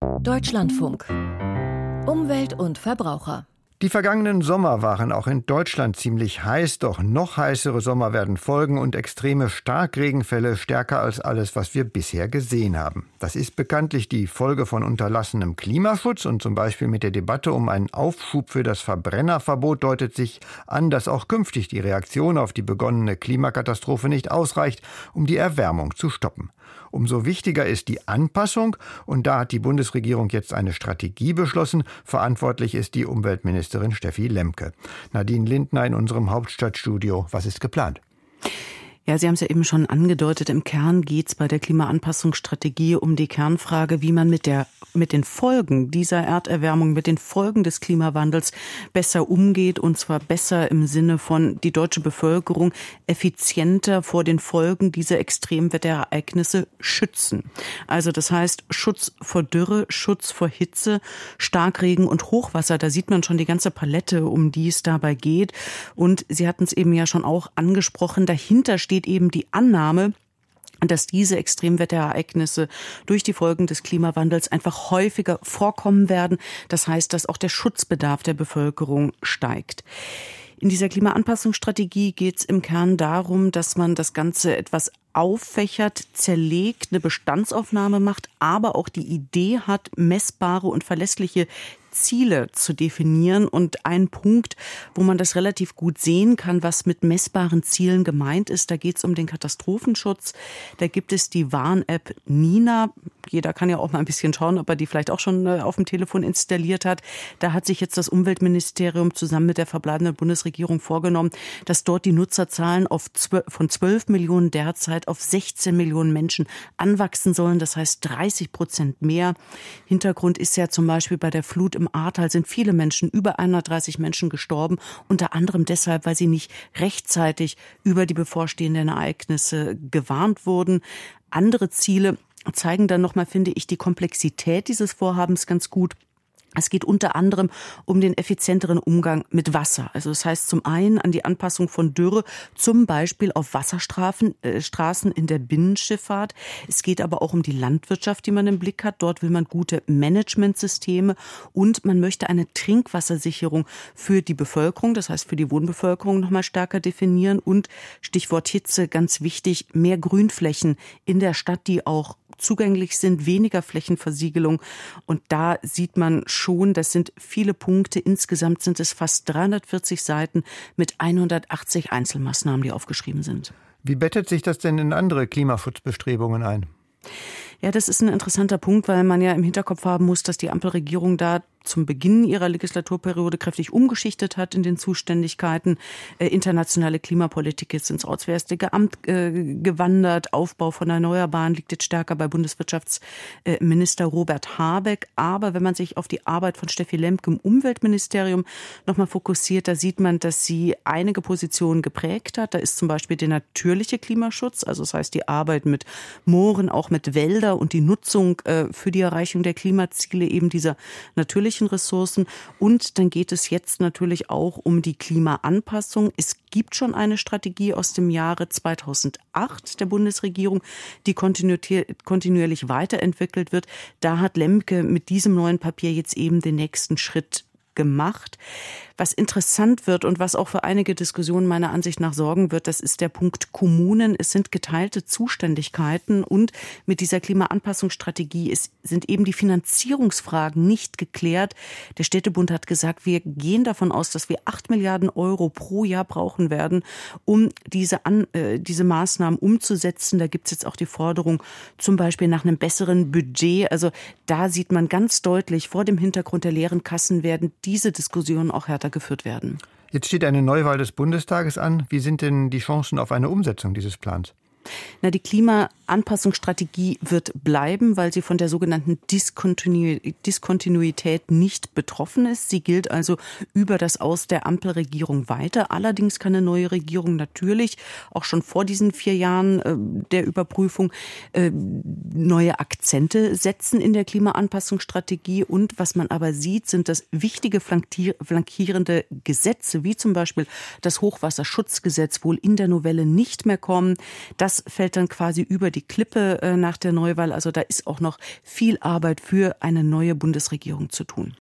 Deutschlandfunk. Umwelt und Verbraucher. Die vergangenen Sommer waren auch in Deutschland ziemlich heiß, doch noch heißere Sommer werden folgen und extreme Starkregenfälle stärker als alles, was wir bisher gesehen haben. Das ist bekanntlich die Folge von unterlassenem Klimaschutz und zum Beispiel mit der Debatte um einen Aufschub für das Verbrennerverbot deutet sich an, dass auch künftig die Reaktion auf die begonnene Klimakatastrophe nicht ausreicht, um die Erwärmung zu stoppen. Umso wichtiger ist die Anpassung und da hat die Bundesregierung jetzt eine Strategie beschlossen. Verantwortlich ist die Umweltministerin Steffi Lemke. Nadine Lindner in unserem Hauptstadtstudio. Was ist geplant? Ja, Sie haben es ja eben schon angedeutet. Im Kern geht es bei der Klimaanpassungsstrategie um die Kernfrage, wie man mit den Folgen dieser Erderwärmung, mit den Folgen des Klimawandels besser umgeht. Und zwar besser im Sinne von die deutsche Bevölkerung effizienter vor den Folgen dieser Extremwetterereignisse schützen. Also das heißt Schutz vor Dürre, Schutz vor Hitze, Starkregen und Hochwasser. Da sieht man schon die ganze Palette, um die es dabei geht. Und Sie hatten es eben ja schon auch angesprochen, dahinter steht eben die Annahme, dass diese Extremwetterereignisse durch die Folgen des Klimawandels einfach häufiger vorkommen werden. Das heißt, dass auch der Schutzbedarf der Bevölkerung steigt. In dieser Klimaanpassungsstrategie geht es im Kern darum, dass man das Ganze etwas auffächert, zerlegt, eine Bestandsaufnahme macht, aber auch die Idee hat, messbare und verlässliche Ziele zu definieren. Und ein Punkt, wo man das relativ gut sehen kann, was mit messbaren Zielen gemeint ist, da geht es um den Katastrophenschutz. Da gibt es die Warn-App Nina. Jeder kann ja auch mal ein bisschen schauen, ob er die vielleicht auch schon auf dem Telefon installiert hat. Da hat sich jetzt das Umweltministerium zusammen mit der verbleibenden Bundesregierung vorgenommen, dass dort die Nutzerzahlen von 12 Millionen derzeit auf 16 Millionen Menschen anwachsen sollen. Das heißt 30% mehr. Hintergrund ist ja zum Beispiel bei der Flut im Ahrtal sind viele Menschen, über 130 Menschen gestorben, unter anderem deshalb, weil sie nicht rechtzeitig über die bevorstehenden Ereignisse gewarnt wurden. Andere Ziele zeigen dann nochmal, finde ich, die Komplexität dieses Vorhabens ganz gut. Es geht unter anderem um den effizienteren Umgang mit Wasser. Also das heißt zum einen an die Anpassung von Dürre, zum Beispiel auf Wasserstraßen in der Binnenschifffahrt. Es geht aber auch um die Landwirtschaft, die man im Blick hat. Dort will man gute Managementsysteme und man möchte eine Trinkwassersicherung für die Bevölkerung, das heißt für die Wohnbevölkerung noch mal stärker definieren. Und Stichwort Hitze, ganz wichtig, mehr Grünflächen in der Stadt, die auch zugänglich sind, weniger Flächenversiegelung. Und da sieht man schon, das sind viele Punkte. Insgesamt sind es fast 340 Seiten mit 180 Einzelmaßnahmen, die aufgeschrieben sind. Wie bettet sich das denn in andere Klimaschutzbestrebungen ein? Ja, das ist ein interessanter Punkt, weil man ja im Hinterkopf haben muss, dass die Ampelregierung da zum Beginn ihrer Legislaturperiode kräftig umgeschichtet hat in den Zuständigkeiten. Internationale Klimapolitik ist ins Auswärtige Amt gewandert. Aufbau von Erneuerbaren liegt jetzt stärker bei Bundeswirtschaftsminister Robert Habeck. Aber wenn man sich auf die Arbeit von Steffi Lemke im Umweltministerium nochmal fokussiert, da sieht man, dass sie einige Positionen geprägt hat. Da ist zum Beispiel der natürliche Klimaschutz, also das heißt die Arbeit mit Mooren, auch mit Wäldern und die Nutzung für die Erreichung der Klimaziele eben dieser natürlichen Ressourcen. Und dann geht es jetzt natürlich auch um die Klimaanpassung. Es gibt schon eine Strategie aus dem Jahre 2008 der Bundesregierung, die kontinuierlich weiterentwickelt wird. Da hat Lemke mit diesem neuen Papier jetzt eben den nächsten Schritt gemacht. Was interessant wird und was auch für einige Diskussionen meiner Ansicht nach sorgen wird, das ist der Punkt Kommunen. Es sind geteilte Zuständigkeiten und mit dieser Klimaanpassungsstrategie sind eben die Finanzierungsfragen nicht geklärt. Der Städtebund hat gesagt, wir gehen davon aus, dass wir 8 Milliarden Euro pro Jahr brauchen werden, um diese Maßnahmen umzusetzen. Da gibt es jetzt auch die Forderung zum Beispiel nach einem besseren Budget. Also da sieht man ganz deutlich, vor dem Hintergrund der leeren Kassen werden diese Diskussionen auch härter geführt werden. Jetzt steht eine Neuwahl des Bundestages an. Wie sind denn die Chancen auf eine Umsetzung dieses Plans? Die Klimaanpassungsstrategie wird bleiben, weil sie von der sogenannten Diskontinuität nicht betroffen ist. Sie gilt also über das Aus der Ampelregierung weiter. Allerdings kann eine neue Regierung natürlich auch schon vor diesen 4 Jahren der Überprüfung neue Akzente setzen in der Klimaanpassungsstrategie. Und was man aber sieht, sind das wichtige flankierende Gesetze, wie zum Beispiel das Hochwasserschutzgesetz, wohl in der Novelle nicht mehr kommen. Das fällt dann quasi über die die Klippe nach der Neuwahl. Also da ist auch noch viel Arbeit für eine neue Bundesregierung zu tun.